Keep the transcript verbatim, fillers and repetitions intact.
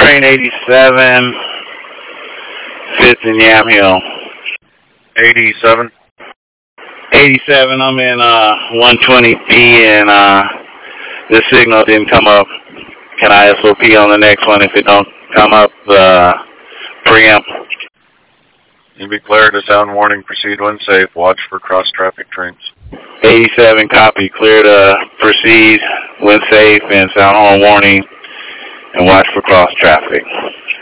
Train eighty-seven, fifth and Yamhill. eighty-seven. eighty-seven, I'm in uh, one twenty P and uh, the signal didn't come up. Can I S O P on the next one? If it don't come up, uh, preempt. You'll be clear to sound warning, proceed when safe, watch for cross-traffic trains. eighty-seven, copy, clear to proceed when safe and sound horn warning and watch for cross traffic.